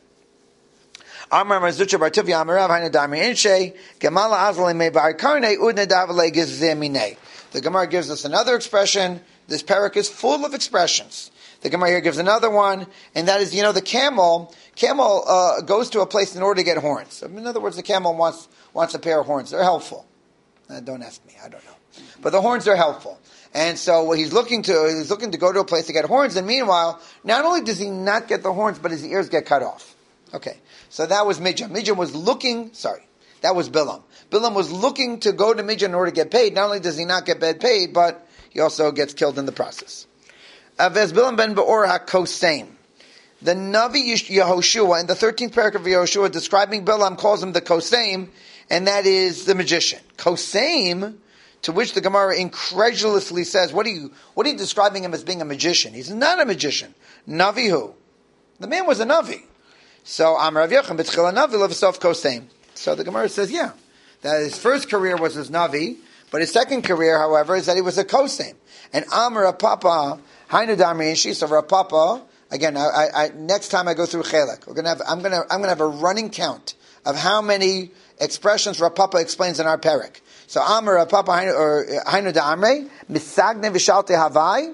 A: The Gemara gives us another expression. This parak is full of expressions. The Gemara here gives another one, and that is, you know, the camel. Camel uh, goes to a place in order to get horns. So in other words, the camel wants wants a pair of horns. They're helpful. Uh, don't ask me. I don't know. But the horns are helpful. And so what he's looking to, he's looking to go to a place to get horns, and meanwhile, not only does he not get the horns, but his ears get cut off. Okay. So that was Midian. Midian was looking, sorry, That was Bilam. Bilam was looking to go to Midian in order to get paid. Not only does he not get paid, but he also gets killed in the process. Avez Bilam ben Beor HaKoseim. The Navi Yehoshua, in the thirteenth paragraph of Yehoshua, describing Bilam, calls him the Koseim, and that is the magician. Koseim, to which the Gemara incredulously says, what are you, what are you describing him as being a magician? He's not a magician. Navi who? The man was a Navi. So, Amar Rav Yochanan, B'tchila Navi, Levasof Koseim. So the Gemara says, yeah, that his first career was as Navi, but his second career, however, is that he was a Koseim. And Amar Rav Papa, Hainu Damri Inshi, so Rav Papa, again, I, I, I, next time I go through Chelek, we're gonna have, I'm gonna, I'm gonna have a running count of how many expressions Rav Papa explains in our parak. So Amar Rav Papa Hainu, or Hainu Damri, Misagne Vishalte Havai,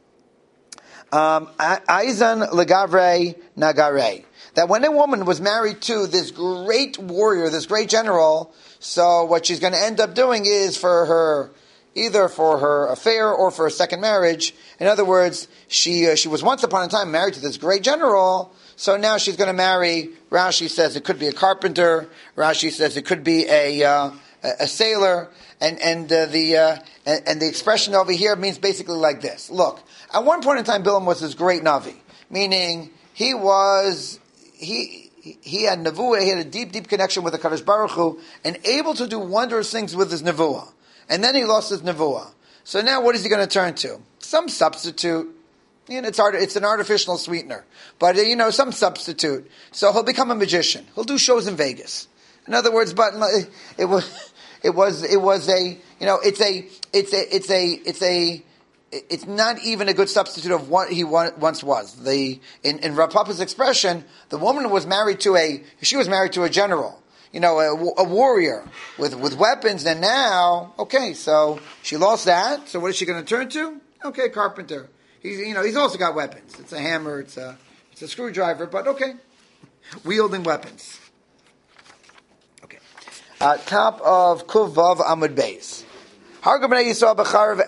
A: um, Aizan Legavre Nagare. That when a woman was married to this great warrior, this great general, so what she's going to end up doing is for her, either for her affair or for a second marriage. In other words, she uh, she was once upon a time married to this great general, so now she's going to marry, Rashi says it could be a carpenter, Rashi says it could be a uh, a sailor, and and uh, the uh, and, and the expression over here means basically like this. Look, at one point in time, Bilam was this great Navi, meaning he was... He he had nevuah, he had a deep, deep connection with the Kadosh Baruch Hu, and able to do wondrous things with his nevuah. And then he lost his nevuah. So now what is he going to turn to? Some substitute. You know, it's art, it's an artificial sweetener. But, uh, you know, some substitute. So he'll become a magician. He'll do shows in Vegas. In other words, but it was, it was, it was a, you know, it's a, it's a, it's a, it's a, it's not even a good substitute of what he once was. The in, in Rav Papa's expression, the woman was married to a she was married to a general, you know, a, a warrior with with weapons. And now, okay, so she lost that. So what is she going to turn to? Okay, carpenter. He's you know he's also got weapons. It's a hammer. It's a it's a screwdriver. But okay, wielding weapons. Okay, uh, top of Kuvav Amud Beis. Okay, so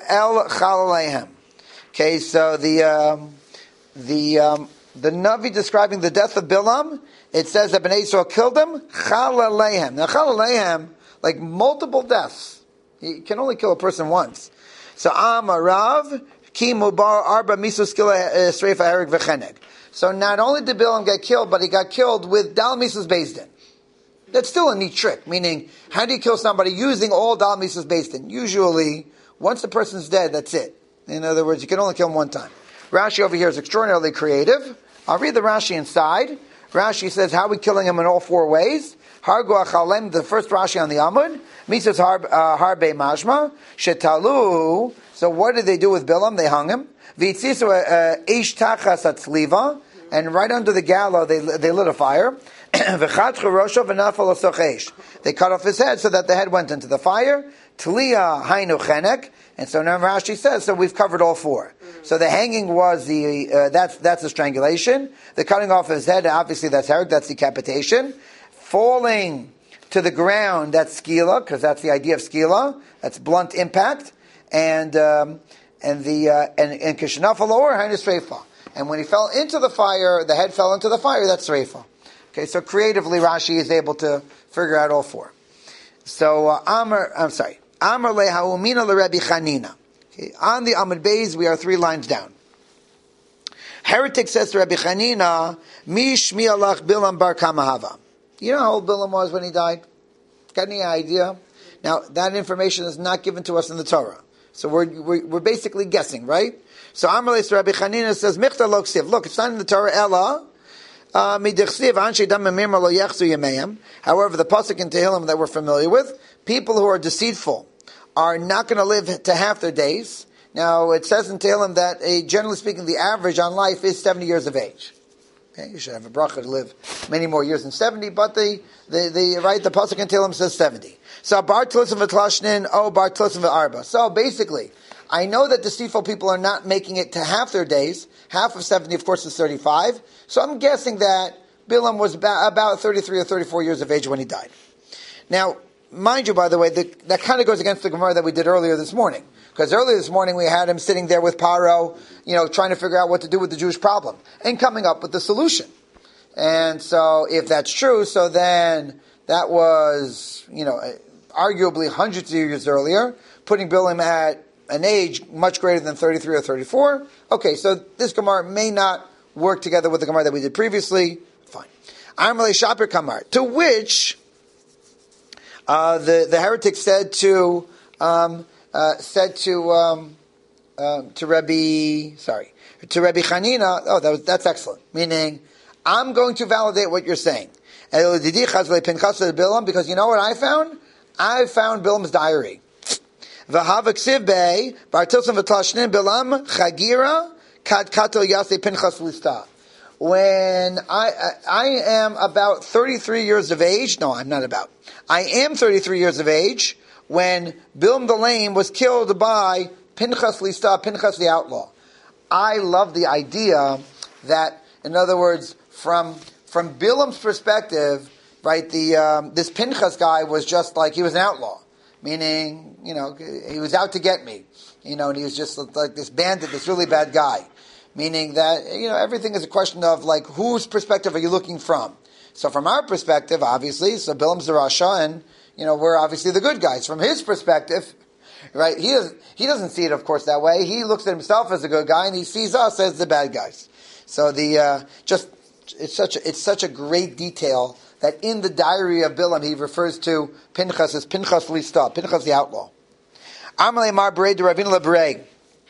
A: the um, the um, the Navi describing the death of Bilam, it says that Bnei Yisrael killed him. Chalalehem. Now chalalehem, like multiple deaths. You can only kill a person once. So Amarav ki mubar arba misus skila streifa erik v'cheneg. So not only did Bilam get killed, but he got killed with dal misus beis din. That's still a neat trick, meaning, how do you kill somebody using all Dal Mises based in? Usually, once the person's dead, that's it. In other words, you can only kill him one time. Rashi over here is extraordinarily creative. I'll read the Rashi inside. Rashi says, how are we killing him in all four ways? Hargu achalem, the first Rashi on the Amud. Mises harbe mashma. Shetalu. So what did they do with Bilam? They hung him. Vitzisu ish tachas atzliva. And right under the gallows, they, they lit a fire. They cut off his head so that the head went into the fire. Tliya hainu chenek, and so now Rashi says, so we've covered all four. So the hanging was the uh, that's that's the strangulation. The cutting off his head, obviously that's hereg, that's decapitation. Falling to the ground, that's skila, because that's the idea of skila. That's blunt impact, and um, and the uh, and and kishnafal or hainu sreifa. And when he fell into the fire, the head fell into the fire. That's sreifa. Okay, so creatively Rashi is able to figure out all four. So uh, Amar, I'm sorry, Amar lehaumina leRabbi Chanina. Okay, on the Amud Beis, we are three lines down. Heretic says to Rabbi Chanina, Mi shmi alach Bilam bar Kamahava. You know how old Bilam was when he died? Got any idea? Now that information is not given to us in the Torah, so we're we're, we're basically guessing, right? So Amar leis Rabbi Chanina says, Michta lo ksiv. Look, it's not in the Torah. Ella. Uh, However, the pasuk in Tehillim that we're familiar with, people who are deceitful are not going to live to half their days. Now, it says in Tehillim that, a, generally speaking, the average on life is seventy years of age. Okay, you should have a bracha to live many more years than seventy, but the, the, the right, the pasuk in Tehillim says seventy. So, bar tlisim v'tlashnin, oh, bar tlisim v'arba. So, basically, I know that deceitful people are not making it to half their days. Half of seventy, of course, is thirty-five. So I'm guessing that Bilam was about, about thirty-three or thirty-four years of age when he died. Now, mind you, by the way, the, that kind of goes against the Gemara that we did earlier this morning. Because earlier this morning we had him sitting there with Paro, you know, trying to figure out what to do with the Jewish problem. And coming up with the solution. And so, if that's true, so then That was, you know, arguably hundreds of years earlier, putting Bilam at an age much greater than thirty-three or thirty-four. Okay, so this Gemara may not work together with the Gemara that we did previously. Fine. Amalei Shapir Kamar, to which uh, the the heretic said to um, uh, said to um, uh, to Rabbi sorry to Rabbi Chanina. Oh, that was, that's excellent. Meaning, I'm going to validate what you're saying. Because you know what I found? I found Bilam's diary. When I I am about thirty-three years of age, no, I'm not about. I am thirty-three years of age when Bilam the Lame was killed by Pinchas Lista, Pinchas the outlaw. I love the idea that, in other words, from from Bilam's perspective, right, the um, this Pinchas guy was just like, he was an outlaw. Meaning, you know, he was out to get me. You know, and he was just like this bandit, this really bad guy. Meaning that, you know, everything is a question of, like, whose perspective are you looking from? So from our perspective, obviously, so Bilam's the Rasha, and, you know, we're obviously the good guys. From his perspective, right, he doesn't, he doesn't see it, of course, that way. He looks at himself as a good guy, and he sees us as the bad guys. So the, uh, just, it's such a, it's such a great detail that in the diary of Bilam, he refers to Pinchas as Pinchas Lista, Pinchas the outlaw. Amalei Mar Berei de Ravina Leberei.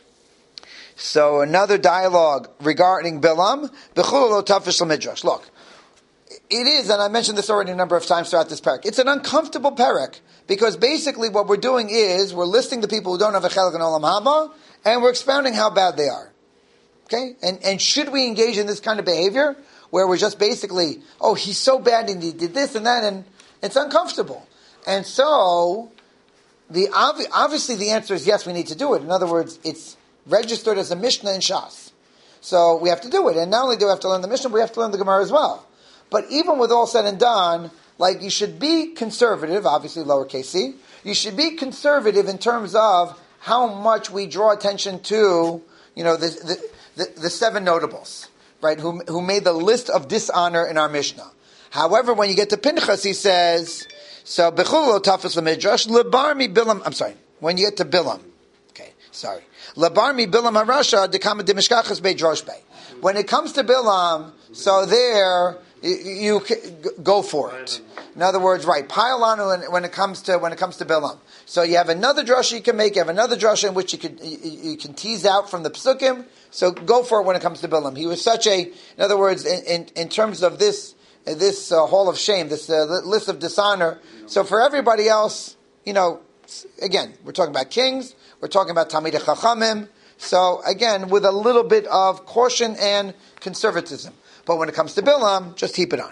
A: So another dialogue regarding Bilam. B'chul lo tafish l'midrash. Look, it is, and I mentioned this already a number of times throughout this parak. It's an uncomfortable parak because basically what we're doing is we're listing the people who don't have a chelik in Olam Haba, and we're expounding how bad they are. Okay, and and should we engage in this kind of behavior where we're just basically, oh, he's so bad and he did this and that, and it's uncomfortable. And so the obvi- obviously the answer is yes, we need to do it. In other words, it's registered as a Mishnah in Shas. So we have to do it. And not only do we have to learn the Mishnah, we have to learn the Gemara as well. But even with all said and done, like, you should be conservative, obviously lowercase c. You should be conservative in terms of how much we draw attention to, you know, the the, the, the seven notables, right, who, who made the list of dishonor in our Mishnah. However, when you get to Pinchas, he says, so, Bechul lo tafis l'midrash, lebar mi Bilam, I'm sorry, when you get to Bilam, okay, sorry. Labar mi Bilam harasha dekama demishkachas beidrosh be. When it comes to Bilam, so there you, you go for it. In other words, right, pile on when, when it comes to when it comes to Bilam. So you have another drasha you can make. You have another drasha in which you can you, you can tease out from the psukim. So go for it when it comes to Bilam. He was such a, in other words, in in, in terms of this this uh, hall of shame, this uh, list of dishonor. So for everybody else, you know, again, we're talking about kings. We're talking about Talmidei Chachamim. So again, with a little bit of caution and conservatism. But when it comes to Bilam, just heap it on.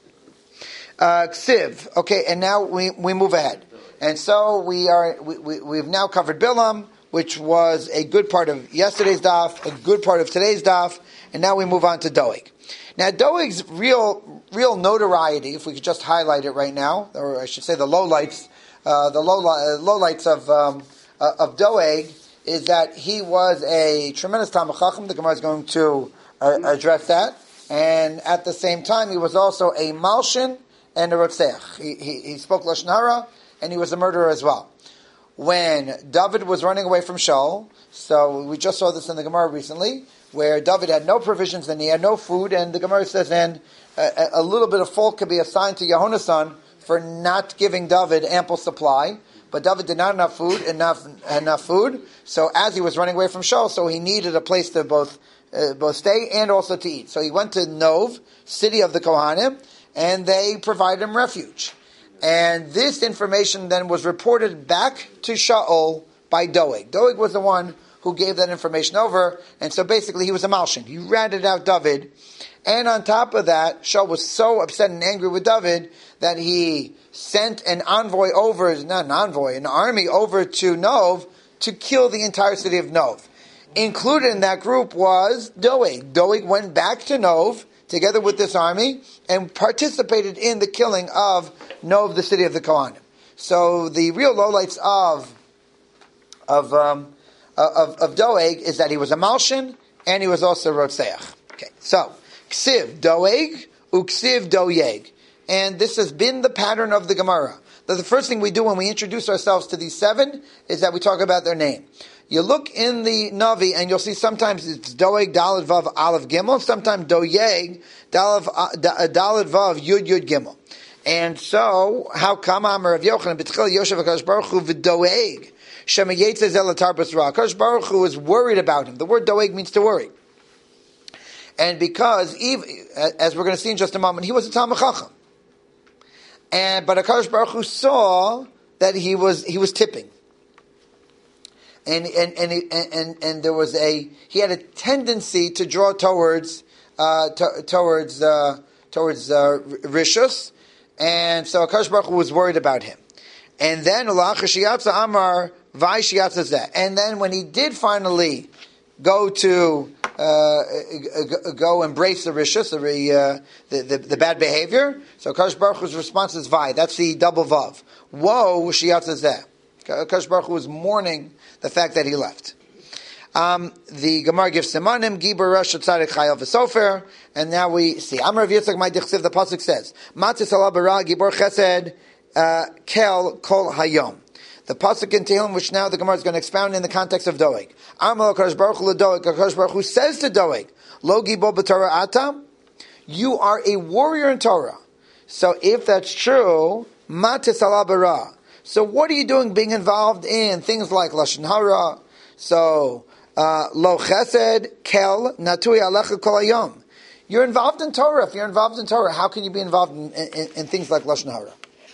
A: Uh, Ksiv. Okay, and now we, we move ahead. And so we are, we, we, we've now covered Bilam, which was a good part of yesterday's daf, a good part of today's daf, and now we move on to Doeg. Now Doeg's real, real notoriety, if we could just highlight it right now, or I should say the lowlights, uh, the low, uh, lowlights of, um, Uh, of Doeg, is that he was a tremendous Talmid Chacham. The Gemara is going to uh, address that. And at the same time, he was also a Malshin and a Rotzeach. He, he, he spoke Lashon Hara, and he was a murderer as well. When David was running away from Shaul, so we just saw this in the Gemara recently, where David had no provisions and he had no food, and the Gemara says, and a, a little bit of fault could be assigned to Yehonasan for not giving David ample supply. But David did not have enough food, enough enough food. So as he was running away from Shaul, so he needed a place to both uh, both stay and also to eat. So he went to Nov, city of the Kohanim, and they provided him refuge. And this information then was reported back to Shaul by Doeg. Doeg was the one who gave that information over, and so basically he was a Malshin. He ratted out David. And on top of that, Shaul was so upset and angry with David that he sent an envoy over, not an envoy, an army over to Nov to kill the entire city of Nov. Included in that group was Doeg. Doeg went back to Nov together with this army and participated in the killing of Nov, the city of the Kohanim. So the real lowlights of of um, of, of Doeg is that he was a Malshin and he was also Rotzeach. Okay, so Ksiv Doeg, Uksiv Doeg. and this has been the pattern of the Gemara. That the first thing we do when we introduce ourselves to these seven is that we talk about their name. You look in the Navi and you'll see sometimes it's Doeg, Daled, Vav, Aleph, Gimel, sometimes Doeg, Daled, Vav, Yud, Yud, Gimel. And so, how come Amar Rav Yochanan, B'tchil Yoshev HaKadosh Baruch Hu v'Doeg, Shema Yetzeh Zel Tarbas Ra. HaKadosh Baruch Hu is worried about him. The word Doeg means to worry. And because, even, as we're going to see in just a moment, he was a Talmid Chacham. And, but HaKadosh Baruch Hu saw that he was, he was tipping. And, and, and, and, and, and there was a, he had a tendency to draw towards, uh, to, towards, uh, towards, uh, Rishus. And so HaKadosh Baruch Hu was worried about him. And then, Amar, and then when he did finally go to, uh, go embrace the Rishus, the, uh, the, the, the bad behavior, so HaKadosh Baruch Hu's response is Vai. That's the double Vav. Woe, Shiyatzazeh. HaKadosh Baruch Hu was mourning the fact that he left. Um, the Gemara gives Simanim, Gibor Rosh Tzadik Chayil V'Sofer, and now we see. Amar Rav Yitzchak Mai Dichsiv, the pasuk says, Matzis Allah Bara Gibor Chesed uh, Kel Kol Hayom. The pasuk in Tehillim, which now the Gemara is going to expound in the context of Doeg. Amar HaKadosh Baruch Hu LeDoeg, HaKadosh Baruch Hu says to Doeg, Lo Gibor B'Torah Ata, you are a warrior in Torah. So if that's true, Matzis Allah Bara. So what are you doing being involved in things like Lashon Hara? So, uh, Lo Chesed, Kel, Natui Alecha Kol Hayom. You're involved in Torah. If you're involved in Torah, how can you be involved in, in, in things like Lashon Hara?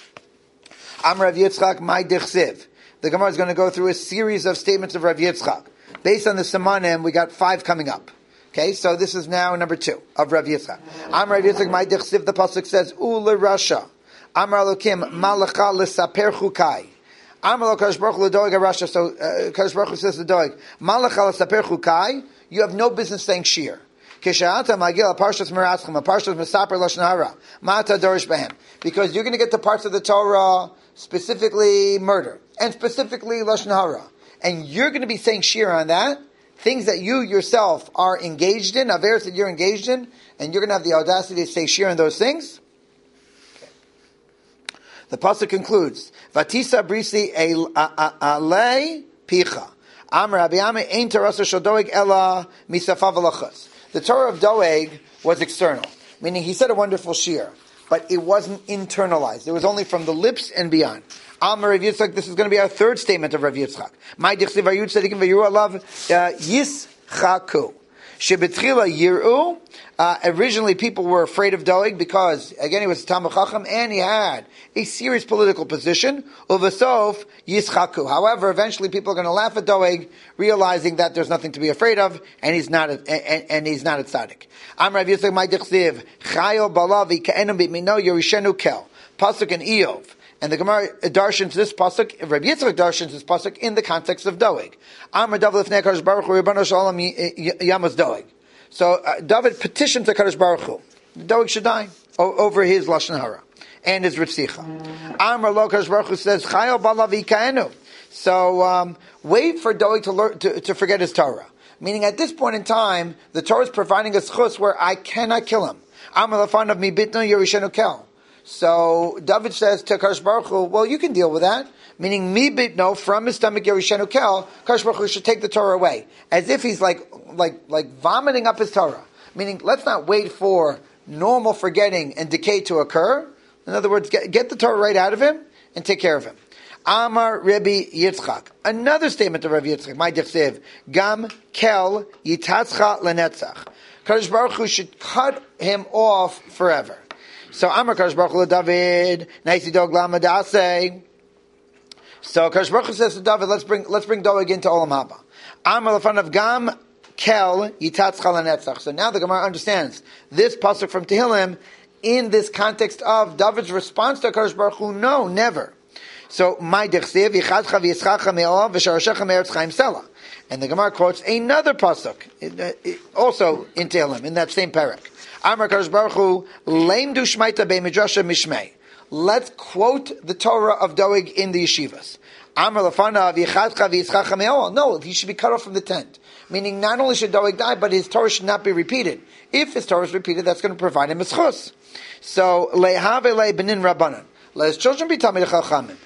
A: Amar Rav Yitzchak, Mai Dichsiv. The Gemara is going to go through a series of statements of Rav Yitzchak. Based on the Simanim, we got five coming up. Okay, so this is now number two of Rav Yitzchak. Amar Rav Yitzchak, Mai Dichsiv, the pasuk says, Ula Rasha. Amar Elokim Malacha L'Saper Chukai. Amar Kadosh Baruch Hu L'Doeg Rasha. So uh, Kadosh Baruch Hu says to Doeg, Malacha L'Saper Chukai. You have no business saying shir. Kisha'ata Magil a Parshas Meratzchim, a Parshas Mesaper Lashon Hara. Ma'ata Dorish Behem. Because you're going to get to parts of the Torah, specifically murder, and specifically Lashon Hara, and you're going to be saying shir on that. Things that you yourself are engaged in, averes that you're engaged in, and you're going to have the audacity to say shir on those things. The pasuk concludes, "Vatisa brisi alei picha." Amar Rabbi Ami ein terasa shel Doeg ela misafav alachas. The Torah of Doeg was external, meaning he said a wonderful shir, but it wasn't internalized. It was only from the lips and beyond. Amar Rav Yitzchak. This is going to be our third statement of Rav Yitzchak. My dichsiv vayud tzadikim vayuru alav yischaku. Shebetchila yiru. Uh, originally, people were afraid of Doeg because, again, he was a Talmid Chacham and he had a serious political position. Uvasof yischaku. However, eventually, people are going to laugh at Doeg, realizing that there's nothing to be afraid of, and he's not, a, and, and he's not a tzaddik. Am Rav Yitzchak my dichsiv chayil balavi ka'enam b'mino yerishenu kel pasuk and Eov. And the Gemara darshans this pasuk, Rabbi Yitzchak darshans this pasuk in the context of Doeg. Amar David lefnei HaKadosh Baruch Hu Ribono Shel Olam Yamas Doeg. So uh, David petitioned the HaKadosh Baruch Hu. Doeg should die o- over his Lashon Hara and his Ritzicha. Amar Lo HaKadosh Baruch Hu says, Chayil Balavi Kaenu. So um, wait for Doeg to, learn, to, to forget his Torah. Meaning at this point in time, the Torah is providing a schus where I cannot kill him. Amar Lafan of Mi Bitno Yerishenu Kel. So David says to Kadosh Baruch Hu, well, you can deal with that. Meaning, mi bitno, from his stomach, Yerishenu Kel, Kadosh Baruch Hu should take the Torah away. As if he's like, like, like vomiting up his Torah. Meaning, let's not wait for normal forgetting and decay to occur. In other words, get, get the Torah right out of him and take care of him. Amar Rabbi Yitzchak. Another statement of Rabbi Yitzchak, my dichsiv, Gam Kel Yitatzcha Lenetzach. Kadosh Baruch Hu should cut him off forever. So Amar Kadosh Baruch Hu David, Naisi Dog Lama Dase. So Kadosh Baruch Hu says to David, let's bring let's bring Doeg into Olam Haba. Amar Lefan of Gam Kel Yitatz Chalanetzach. So now the Gemara understands this pasuk from Tehillim in this context of David's response to Kadosh Baruch Hu. No, never. So my dechsev yichadcha v'yischacha me'ol v'sharashecha me'eretz chaim sela. And the Gemara quotes another pasuk, also in Tehillim, in that same parak. Amar Kadosh Baruch Hu, Leim du shmaita be'midrasha mishmei. Let's quote the Torah of Doeg in the yeshivas. Amar lefanav yichadcha v'yischacha me'ol. No, he should be cut off from the tent. Meaning, not only should Doeg die, but his Torah should not be repeated. If his Torah is repeated, that's going to provide him a schus. So lehave le benin rabbanan. Let his children be talmidei chachamim.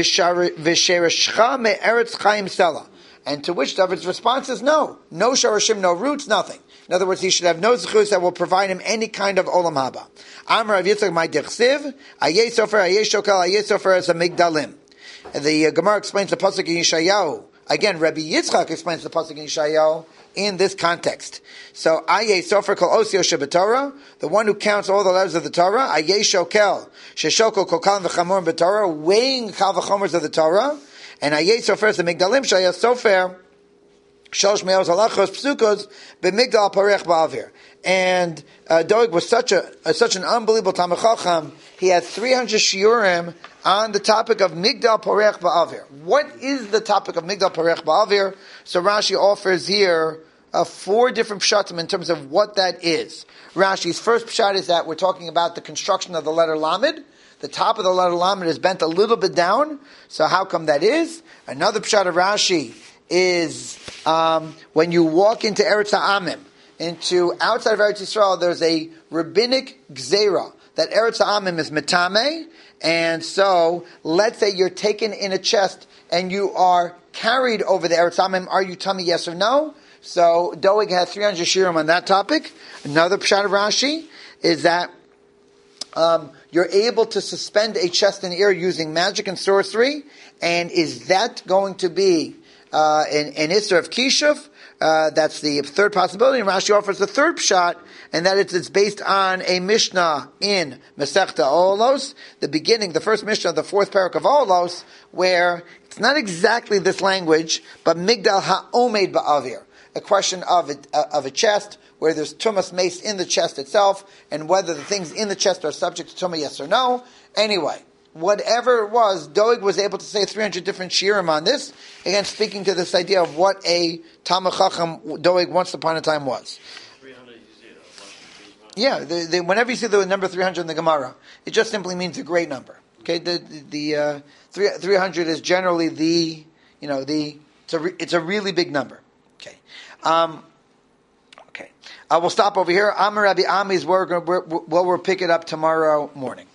A: V'shereshcha me'eretz chaim sela. And to which David's response is no. No sharashim, no roots, nothing. In other words, he should have no zechus that will provide him any kind of olam haba. Amar Rav Yitzchak my dechsiv, ayeh sofer, ayeh shokel, ayeh sofer as a migdalim. The uh, Gemara explains the pasuk in Yeshayahu. Again, Rabbi Yitzchak explains the pasuk in Yeshayahu in this context. So, ayeh sofer kol osio shebetorah, the one who counts all the letters of the Torah, ayeh shokel, sheshokol kol kal v'chamorim b'Torah, weighing kal v'chomers of the Torah, and ayeh sofer is the migdalim, shayah sofer, Shosh me'os halachos psukos b'migdal parech ba'avir. And uh, Doeg was such a uh, such an unbelievable Talmid Chacham. He had three hundred shiurim on the topic of migdal parech ba'avir. What is the topic of migdal parech ba'avir? So Rashi offers here uh, four different pshatim in terms of what that is. Rashi's first pshat is that we're talking about the construction of the letter Lamed. The top of the letter Lamed is bent a little bit down. So how come that is? Another pshat of Rashi is um, when you walk into Eretz Ha'amim, into outside of Eretz Yisrael, there's a rabbinic gzeira that Eretz Ha'amim is metame, and so let's say you're taken in a chest and you are carried over the Eretz Ha'amim. Are you tummy? Yes or no? So Doeg has three hundred shirim on that topic. Another pshat of Rashi is that um, you're able to suspend a chest in the air using magic and sorcery, and is that going to be Uh, in, in Isser of Kishuv, uh, that's the third possibility. And Rashi offers the third pshat, and that it's, it's based on a Mishnah in Masechta Olos, the beginning, the first Mishnah of the fourth parak of Olos, where it's not exactly this language, but Migdal Ha'omed Ba'avir, a question of a, uh, of a chest, where there's tumas mace in the chest itself, and whether the things in the chest are subject to tumah, yes or no. Anyway, whatever it was, Doeg was able to say three hundred different shiurim on this, again speaking to this idea of what a Talmid Chacham Doeg once upon a time was.
B: three hundred, you see it.
A: Yeah, the, the, whenever you see the number three hundred in the Gemara, it just simply means a great number. Okay, the the, the uh, three, three hundred is generally the, you know, the, it's a, re, it's a really big number. Okay. Um, okay. I will stop over here. Amar Rabbi Ami's, we're, we're, we'll, we'll pick it up tomorrow morning.